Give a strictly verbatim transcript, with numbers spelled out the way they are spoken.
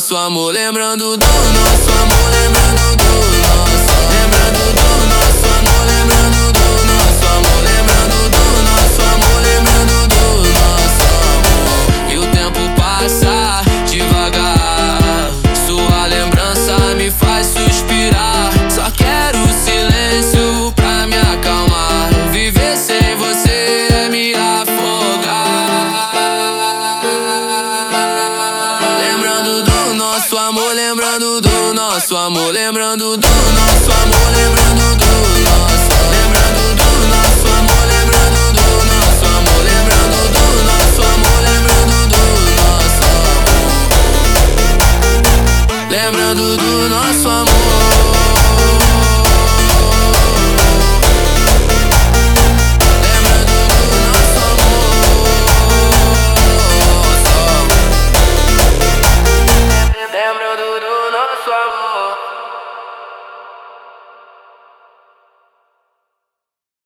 nosso amor, lembrando do nosso amor, lembrando do nosso, lembrando do nosso amor, lembrando do nosso amor, lembrando do nosso amor, lembrando do nosso amor. E o tempo passa devagar, sua lembrança me faz suspirar. Só quero silêncio pra me acalmar. Viver sem você é me afogar. Lembrando do nosso amor, lembrando do nosso amor, lembrando do nosso amor, lembrando do